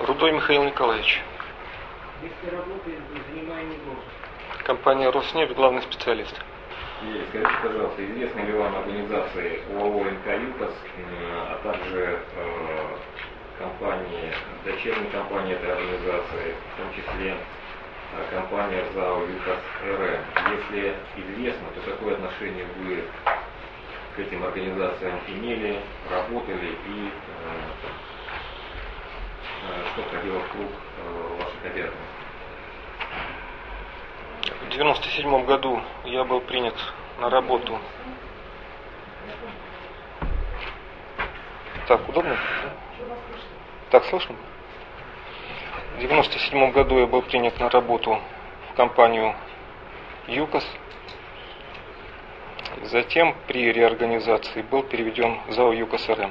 Рудой Михаил Николаевич. Если работает, занимая не должен. Компания «Роснефть», главный специалист. И скажите, пожалуйста, известны ли вам организации ОАО НК «ЮКОС», а также компании, дочерние компании этой организации, в том числе компания ЗАО «ЮКОС РМ»? Если известно, то какое отношение вы к этим организациям имели, работали и что входило в круг ваших обязанностей? В 1997 году я был принят на работу. Так, удобно? Так, слышно? В 1997 году я был принят на работу в компанию «ЮКОС». Затем при реорганизации был переведен в ЗАО «ЮКОС РМ».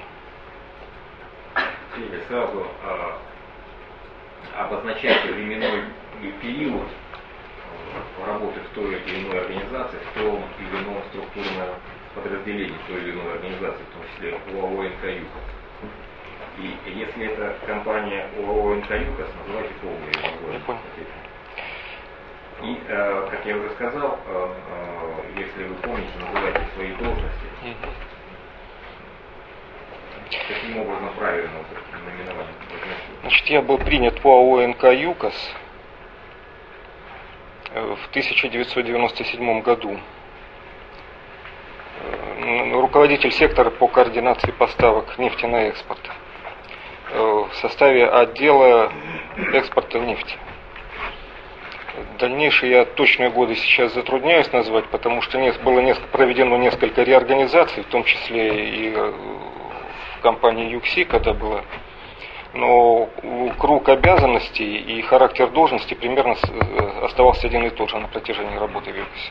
Или сразу обозначайте временной период работы в той или иной организации, в том или ином структурном подразделении той или иной организации, в том числе ОАО НК «ЮКОС». И если это компания ОАО НК «ЮКОС», называйте полное его. И, как я уже сказал, если вы помните, называйте свои должности. Каким образом правильно наименование? Значит, я был принят в ОАО НК «ЮКОС» в 1997 году. Руководитель сектора по координации поставок нефти на экспорт в составе отдела экспорта нефти. Дальнейшие я точные годы сейчас затрудняюсь назвать, потому что было проведено несколько реорганизаций, в том числе и в компании «ЮКСИ», когда было. Но круг обязанностей и характер должности примерно оставался один и тот же на протяжении работы в ЮКСИ.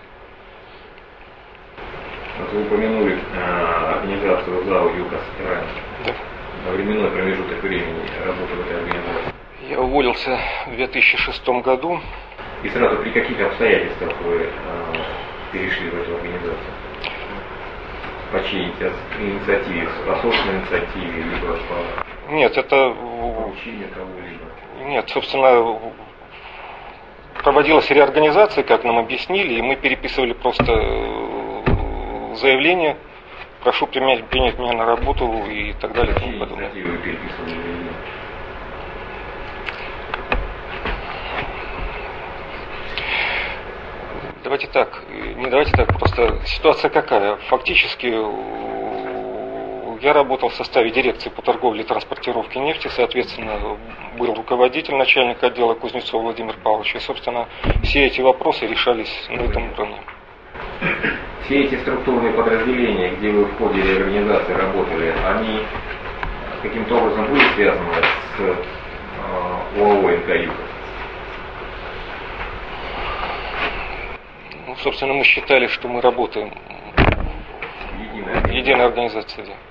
Вот вы упомянули организацию ЗАО «ЮКОС РМ». Да. Временной промежуток времени работы в этой организации. Я уволился в 2006 году. И сразу при каких обстоятельствах вы перешли в эту организацию? По чьей инициативе? По собственной инициативе, либо по Нет, это поручению кого-либо? Нет, собственно, проводилась реорганизация, как нам объяснили, и мы переписывали просто заявление, прошу принять меня на работу и так далее. Какие инициативы вы переписывали заявление? Давайте так, просто ситуация какая? Фактически я работал в составе дирекции по торговле и транспортировке нефти, соответственно, был руководитель, начальник отдела Кузнецов Владимир Павлович, и, собственно, все эти вопросы решались на этом уровне. Все эти структурные подразделения, где вы в ходе реорганизации работали, они каким-то образом были связаны с ОАО НК «ЮКОС»? Ну, собственно, мы считали, что мы работаем в единой организации. Да.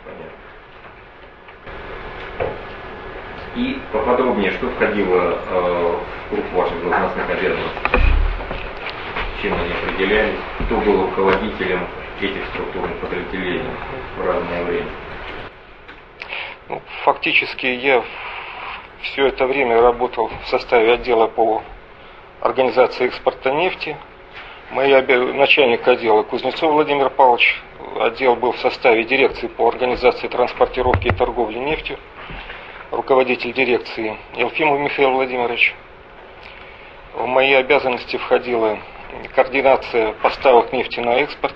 И поподробнее, что входило в круг ваших должностных обязанностей? Чем они определялись? Кто был руководителем этих структурных подразделений в разное время? Ну, фактически я все это время работал в составе отдела по организации экспорта нефти. Начальник отдела Кузнецов Владимир Павлович. Отдел был в составе дирекции по организации транспортировки и торговли нефтью. Руководитель дирекции Елфимов Михаил Владимирович. В мои обязанности входила координация поставок нефти на экспорт,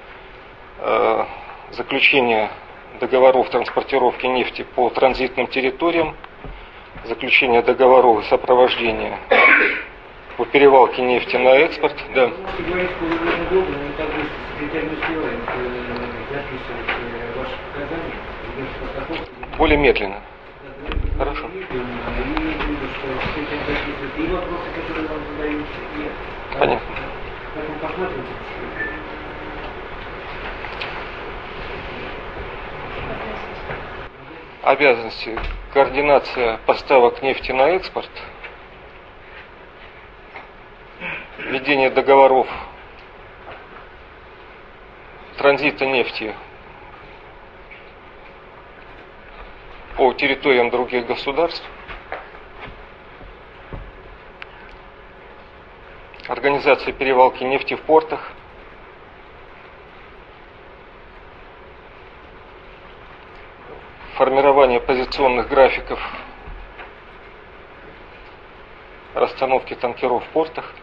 заключение договоров транспортировки нефти по транзитным территориям, заключение договоров и сопровождения по перевалке нефти на экспорт. Да. Можете говорить, что вы довольно долго, но не так быстро. Секретарь не успевает записывать ваши показания. Более медленно. Хорошо. И вопросы, которые вам задаются, нет. Понятно. Поэтому посмотрим. Обязанности: координация поставок нефти на экспорт, ведение договоров транзита нефти по территориям других государств, организация перевалки нефти в портах, формирование позиционных графиков расстановки танкеров в портах,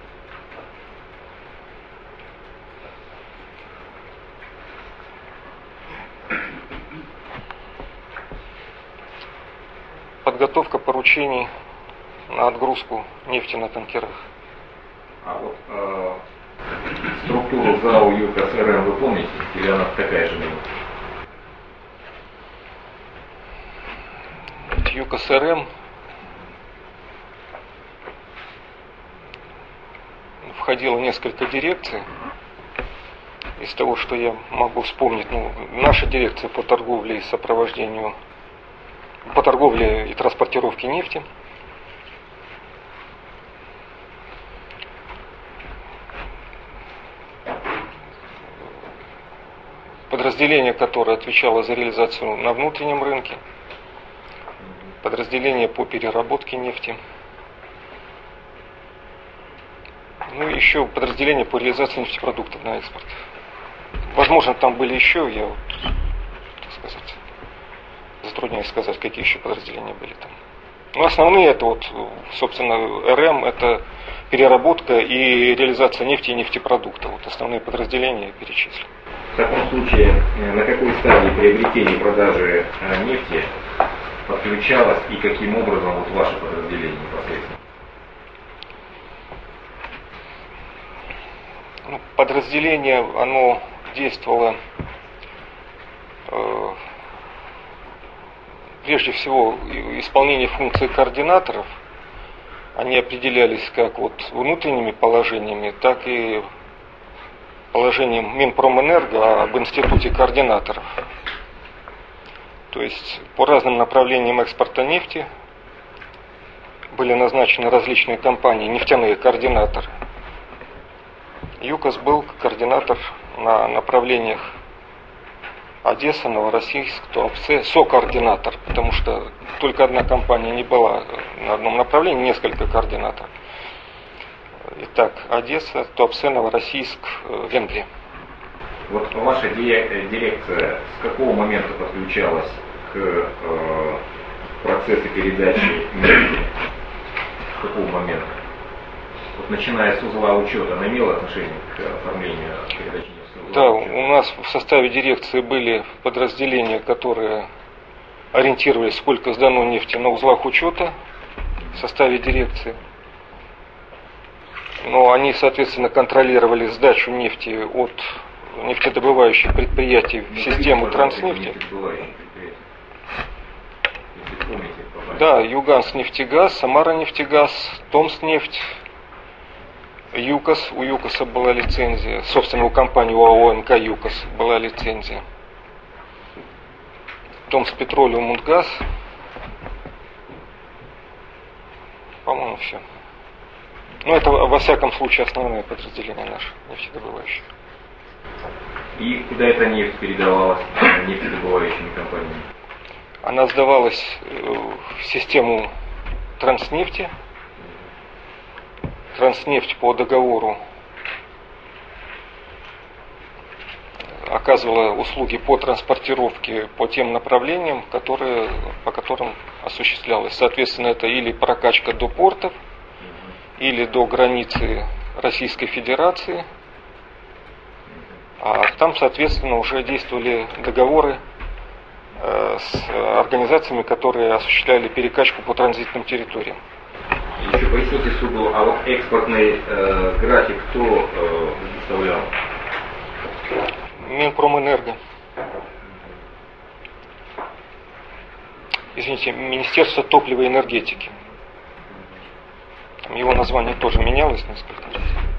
подготовка поручений на отгрузку нефти на танкерах. А вот структуру ЗАО ЮКОС РМ вы помните? Или она такая же была? ЮКОС РМ входило несколько дирекций. Из того, что я могу вспомнить, наша дирекция по торговле и сопровождению, по торговле и транспортировке нефти. Подразделение, которое отвечало за реализацию на внутреннем рынке. Подразделение по переработке нефти. Ну и еще подразделение по реализации нефтепродуктов на экспорт. Возможно, там были еще, я вот, так сказать, затрудняюсь сказать, какие еще подразделения были там. Но основные это вот, собственно, РМ, это переработка и реализация нефти и нефтепродуктов. Вот основные подразделения я перечислил. В таком случае, на какой стадии приобретения и продажи нефти подключалось и каким образом вот ваше подразделение непосредственно? Подразделение, оно действовало прежде всего исполнение функций координаторов. Они определялись как вот внутренними положениями, так и положением Минпромэнерго об институте координаторов. То есть по разным направлениям экспорта нефти были назначены различные компании, нефтяные координаторы. ЮКОС был координатор на направлениях Одесса, Новороссийск, Туапсе, сокоординатор, потому что только одна компания не была на одном направлении, несколько координаторов. Итак, Одесса, Туапсе, Новороссийск, Венгрия. Вот ваша дирекция с какого момента подключалась к процессу передачи нефти? С какого момента? Вот начиная с узла учета, она имела отношение к оформлению передачи нефти? Да, у нас в составе дирекции были подразделения, которые ориентировались, сколько сдано нефти на узлах учета в составе дирекции. Но они, соответственно, контролировали сдачу нефти от нефтедобывающих предприятий в систему Транснефти. Да, Юганснефтегаз, Самаранефтегаз, Томснефть, ЮКОС. У ЮКОСа была лицензия, собственно, у компании ОАО НК ЮКОС была лицензия. Томспетролиум Мунтгаз. По-моему, все. Ну, это, во всяком случае, основное подразделение наше, нефтедобывающее. И куда эта нефть передавалась нефтедобывающими компаниями? Она сдавалась в систему Транснефти. Транснефть по договору оказывала услуги по транспортировке по тем направлениям, по которым осуществлялась. Соответственно, это или прокачка до портов, или до границы Российской Федерации. А там, соответственно, уже действовали договоры с организациями, которые осуществляли перекачку по транзитным территориям. Еще поясните суду, а вот экспортный график кто выставлял? Минпромэнерго. Извините, Министерство топлива и энергетики. Его название тоже менялось несколько раз.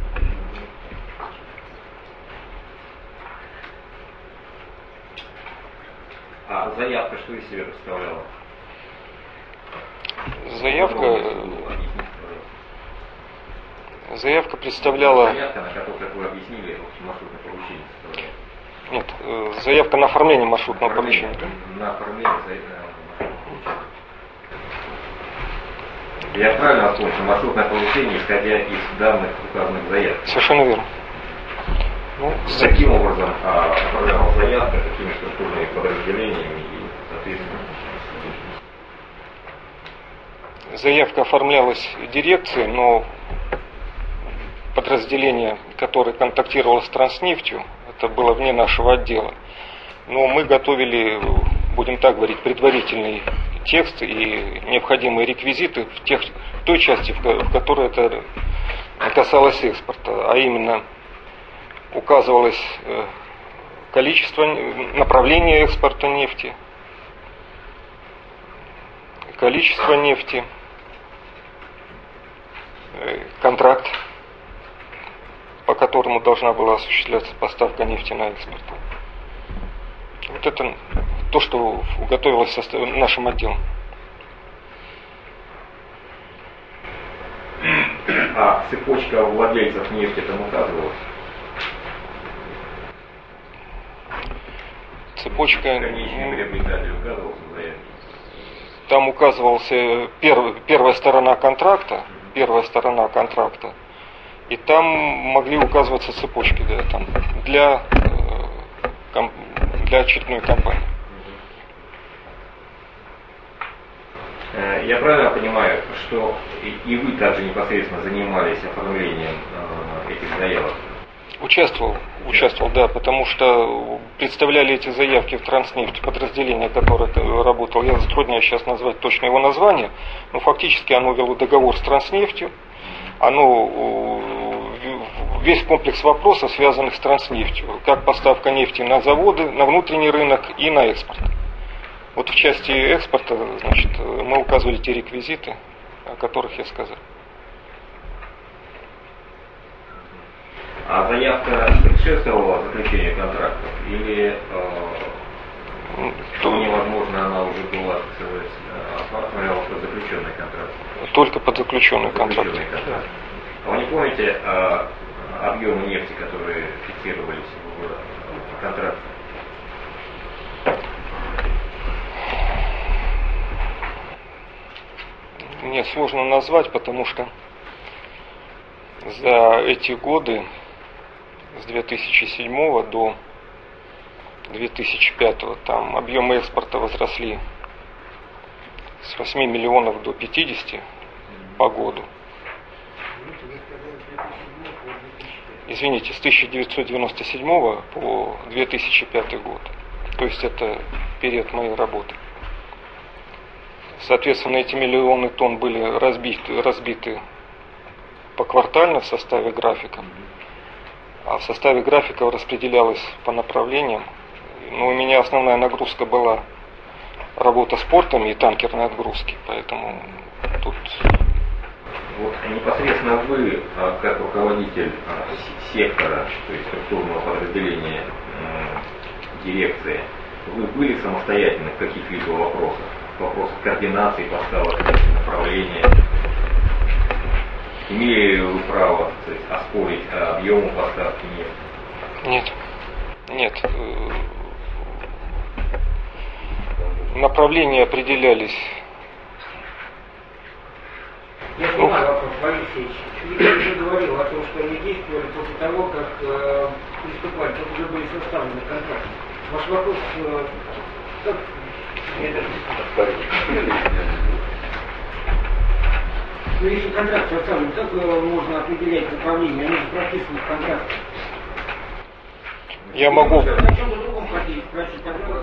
А заявка что из себя представляла? Заявка представляла... Заявка, на которую, как вы объяснили, маршрутное поручение составляла. Нет, заявка на оформление маршрутного поручения. На оформление маршрутного поручения. Я правильно понял, что маршрутное повышение, исходя из данных указанных заявок? Совершенно верно. Ну, каким образом оформлялась заявка, какими структурными подразделениями и, соответственно? Заявка оформлялась дирекцией, но подразделение, которое контактировало с Транснефтью, это было вне нашего отдела. Но мы готовили, будем так говорить, предварительный текст и необходимые реквизиты в той части, в которой это касалось экспорта, а именно указывалось количество, направление экспорта нефти, количество нефти, контракт, по которому должна была осуществляться поставка нефти на экспорт. Вот это то, что готовилось нашим отделом. А цепочка владельцев нефти там указывалась? Цепочка... Конечный приобретатель указывался в заявке? Там указывался первая сторона контракта, и там могли указываться цепочки, да, там, для очередной компании. Я правильно понимаю, что и вы также непосредственно занимались оформлением этих заявок? Участвовал, да, потому что представляли эти заявки в Транснефть, подразделение, которое работало. Я затрудняюсь сейчас назвать точно его название, но фактически оно вело договор с Транснефтью. Весь комплекс вопросов, связанных с Транснефтью, как поставка нефти на заводы, на внутренний рынок и на экспорт. Вот в части экспорта, значит, мы указывали те реквизиты, о которых я сказал. А заявка предшествовала заключению контрактов или вполне возможно она уже была, так сказать, оформлялась под заключенный контракт? Только под заключенный контракт. А вы не помните объемы нефти, которые фиксировались в контракте? Мне сложно назвать, потому что за эти годы, с 2007 до 2005, там объемы экспорта возросли с 8 миллионов до 50 по году. Извините, с 1997 по 2005 год. То есть это период моей работы. Соответственно, эти миллионы тонн были разбиты поквартально в составе графика. А в составе графика распределялось по направлениям. Но у меня основная нагрузка была работа с портами и танкерные отгрузки. Поэтому тут... Вот непосредственно вы, как руководитель сектора, то есть структурного подразделения дирекции, вы были самостоятельны в каких-либо вопросах? В вопросах координации поставок, направления? Имели вы право, то есть, оспорить объему поставки нефти? Нет. Направления определялись. Я понимаю вопрос, Борис Ильич. Вы уже говорил о том, что они действовали после того, как приступали, как уже были составлены контракты. Ваш вопрос, как... Ну, если контракт составлен, как можно определять направление? Они же прописаны в контракте. Я могу... О чем-то другом хотели спросить, тогда...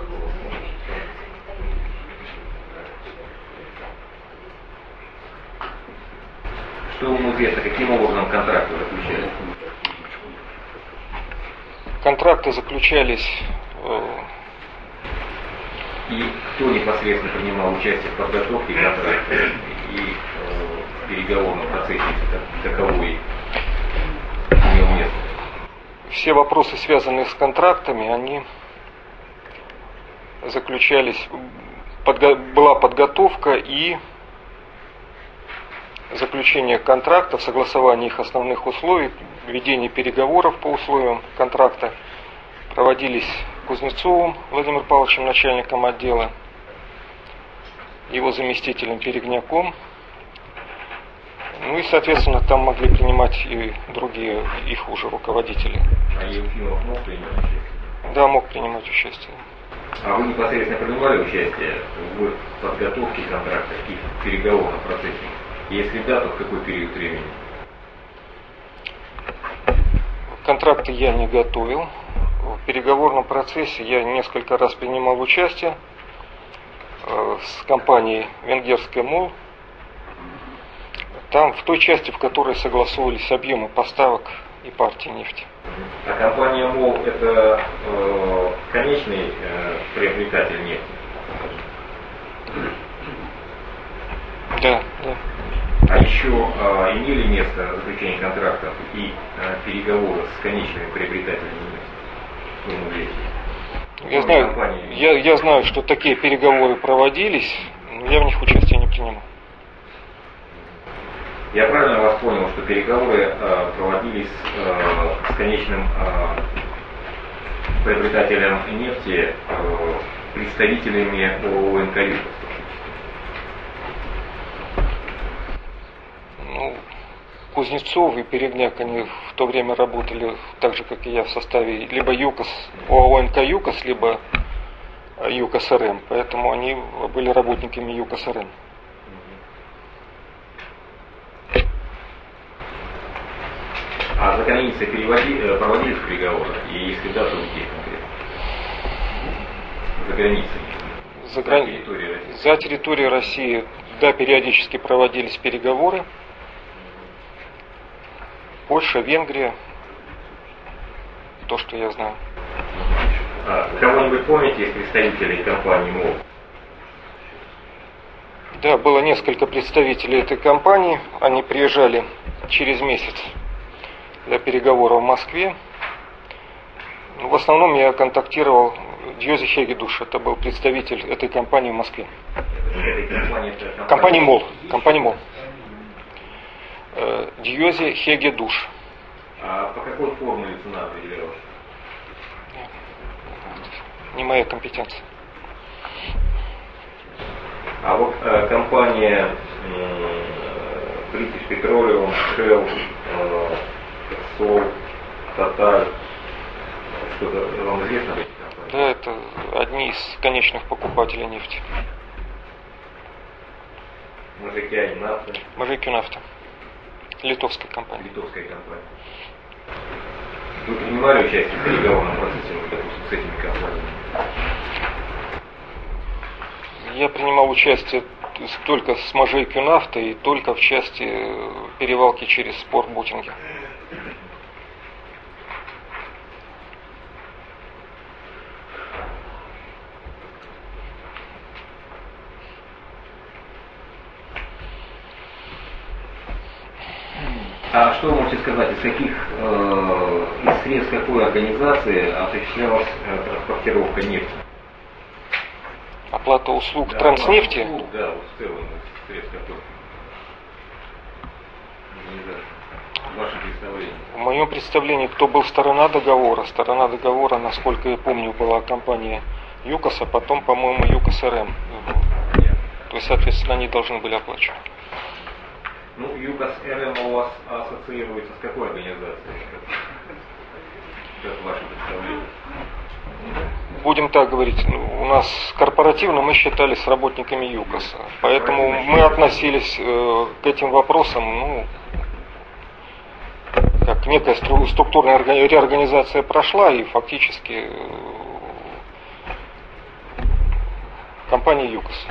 Что вам известно, каким образом контракты заключались? Контракты заключались... И кто непосредственно принимал участие в подготовке контракта и в переговорном процессе, если таковой имел место? Все вопросы, связанные с контрактами, они заключались... Была подготовка и заключение контрактов, согласование их основных условий, ведение переговоров по условиям контракта проводились Кузнецовым Владимиром Павловичем, начальником отдела, его заместителем Перегняком Ну и, соответственно, там могли принимать и другие их уже руководители. А Ефимов мог принимать участие? Да, мог принимать участие. А вы непосредственно принимали участие в подготовке контракта и в переговорном процессе? Если да, то в какой период времени? Контракты я не готовил. В переговорном процессе я несколько раз принимал участие с компанией «Венгерская МОЛ». Там в той части, в которой согласовывались объемы поставок и партии нефти. А компания МОЛ это конечный приобретатель нефти? Да, да. А еще имели место заключение контрактов и переговоры с конечными приобретателями нефти? Я знаю, что такие переговоры проводились, но я в них участия не принимал. Я правильно вас понял, что переговоры проводились с конечным приобретателем нефти, представителями ООО «НКЮ»? Ну, Кузнецов и Перегняк, они в то время работали так же, как и я, в составе либо ЮКОС, ОАО «НКЮКОС», либо ЮКОС-РМ. Поэтому они были работниками ЮКОС-РМ. А за границей проводились переговоры? И если да, то где конкретно? За границей? За территорией России, да, периодически проводились переговоры. Польша, Венгрия, то, что я знаю. Кого-нибудь помните из представителей компании МОЛ? Да, было несколько представителей этой компании. Они приезжали через месяц для переговоров в Москве. В основном я контактировал Дьози Хегедуш, это был представитель этой компании в Москве. Компания МОЛ. Дьози Хегедуш. А по какой формуле цена определялась? Не моя компетенция. А вот компания British Petroleum, Shell, Sol, Total, что-то вам известно об этих компаниях? Да, это одни из конечных покупателей нефти. Мужики нафта. Литовская компания. Вы принимали участие в переговорном процессе, допустим, с этими компаниями? Я принимал участие только с Можайкью нафта и только в части перевалки через порт Бутинги. А что вы можете сказать, из каких из средств какой организации осуществлялась транспортировка нефти? Оплата услуг Транснефти? Оплата услуг, да, вот в целом средств какой организации? В вашем представлении? В моем представлении, кто был сторона договора? Сторона договора, насколько я помню, была компания ЮКОС, а потом, по-моему, ЮКОС-РМ. То есть, соответственно, они должны были оплачивать. Ну, ЮКОС-РМ у вас ассоциируется с какой организацией? Как ваше представление? Будем так говорить, у нас корпоративно мы считались работниками ЮКОСа. Поэтому мы относились к этим вопросам, как некая структурная реорганизация прошла, и фактически компания ЮКОС.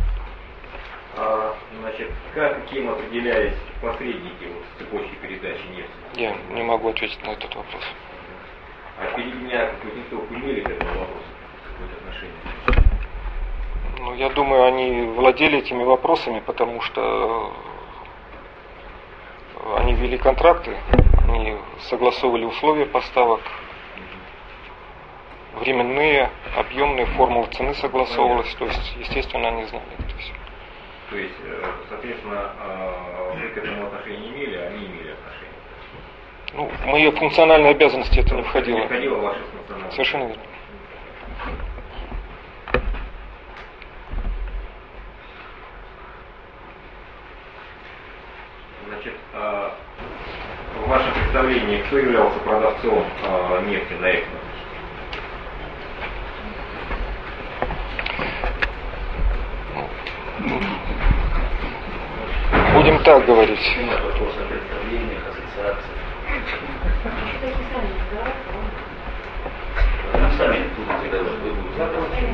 Значит, каким определялись посредники в цепочке передачи нефти? Я не могу ответить на этот вопрос. А Перегняк и Кузнецов имели к этому вопросу какое-то отношение? Я думаю, они владели этими вопросами, потому что они вели контракты, они согласовывали условия поставок, временные, объемные, формулы цены согласовывались, то есть, естественно, они знали это все. То есть, соответственно, вы к этому отношения не имели, а они имели отношение? В мои функциональные обязанности это не входило. Не входило в ваши функциональные? Совершенно верно. Значит, в вашем представлении, кто являлся продавцом нефти на экспорт? Будем так говорить. Вопрос о представлениях, ассоциациях. Сами тут когда вы будете.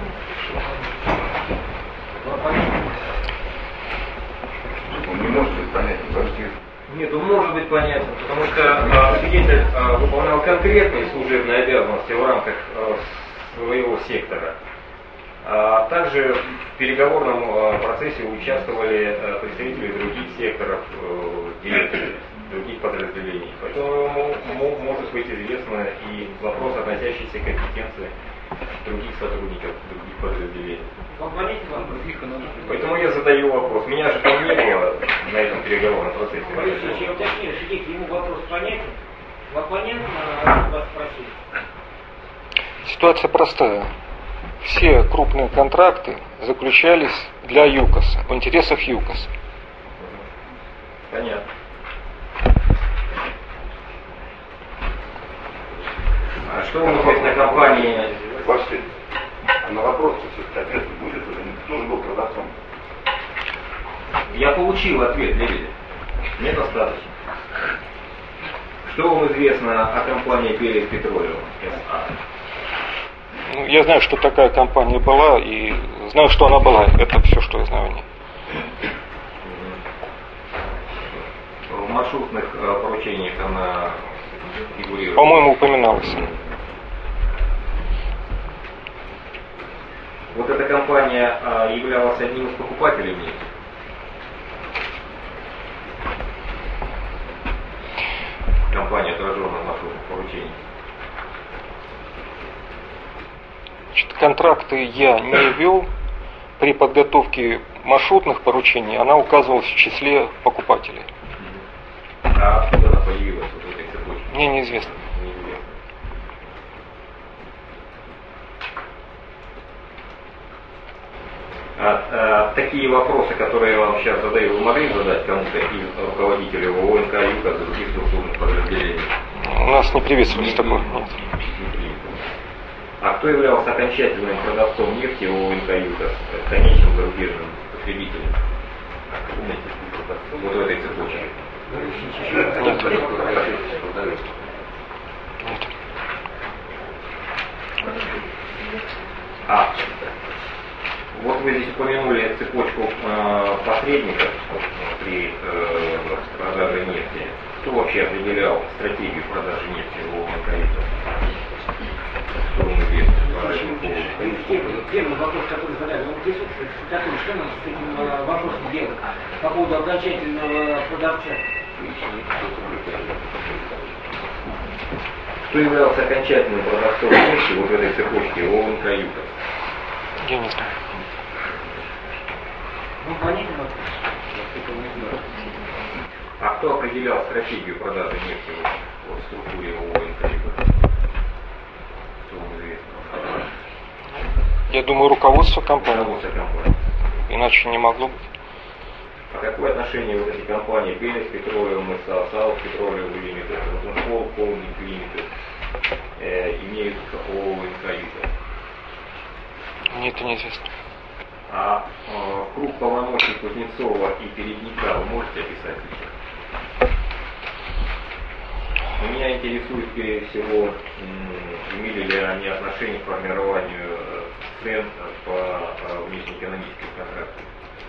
Он не может быть понятен, почти. Нет, он может быть понятен, потому что свидетель выполнял конкретные служебные обязанности в рамках своего сектора. Также в переговорном процессе участвовали представители других секторов, деятелей, других подразделений. Поэтому может быть известно и вопрос, относящийся к компетенции других сотрудников, других подразделений. Поэтому я задаю вопрос. Меня же там не было на этом переговорном процессе. Я уточню, сидите, ему вопрос понятен? В оппонент вас спросить? Ситуация простая. Все крупные контракты заключались для ЮКОСа, в интересах ЮКОСа. Понятно. А что у нас на компании? Вообще, на вопрос ответ будет, кто же был продавцом? Я получил ответ, Лебедев. Мне достаточно. Что вам известно о компании Белис Петролиум СА? Ну, я знаю, что такая компания была, и знаю, что она была. Это все, что я знаю о ней. В маршрутных поручениях она фигурирует? По-моему, упоминалась. Вот эта компания являлась одним из покупателей нефти? Компания, отраженная в маршрутных поручениях. Значит, контракты я не вел. При подготовке маршрутных поручений она указывалась в числе покупателей. А откуда она появилась вот в этой цепочке? Мне неизвестно. Неизвестно. Такие вопросы, которые я вам сейчас задаю, вы могли задать кому-то из руководителей ОНК, ЮКОС, других структурных подразделений? У нас не приветствовались такое. Нет. Не принято. А кто являлся окончательным продавцом нефти ОНК, ЮКОС, конечным зарубежным потребителем? Вот в этой цепочке. Вот вы здесь упомянули цепочку посредников при продаже нефти. Кто вообще определял стратегию продажи нефти в ОНК? Кто он известен по этому поводу? Первый вопрос, который задали, он присутствует, который, что нам с этим вопросом делать по поводу окончательного продавца? Кто являлся окончательным продавцом нефти вот в этой цепочке ОНК ЮКОС? Я не знаю. Ну, понятен вопрос. А кто определял стратегию продажи нефти в структуре ОНК ЮКОС? Кто вам известно? Я думаю, руководство компании. Руководство компании. Иначе не могло быть. А какое отношение вот эти компании Белис Петролиум, South Petroleum Limited, Vattenfall Holding Limited имеют к ОНК ЮКОС? Мне это неизвестно. А круг полномочий Кузнецова и Передника вы можете описать сейчас? Меня интересует прежде всего, имели ли они отношение к формированию цен по внешнеэкономическим контрактам.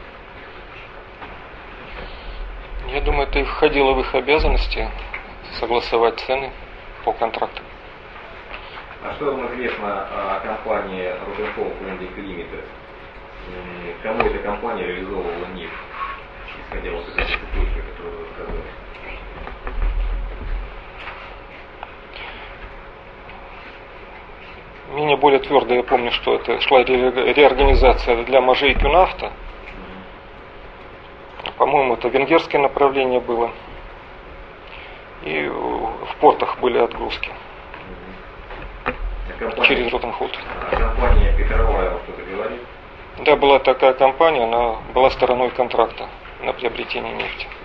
Я думаю, это и входило в их обязанности согласовать цены по контрактам. А что вам известно о компании Vattenfall Holding Limited? Кому эта компания реализовывала нефть, исходя вот из этой цепочки, которую вы сказали? Менее более твердо я помню, что это шла реорганизация для Можейкюнафта. По-моему, это венгерское направление было. И в портах были отгрузки. Через Ротенхолд. А компания Петровая вам что-то говорит? Да, была такая компания, она была стороной контракта на приобретение нефти.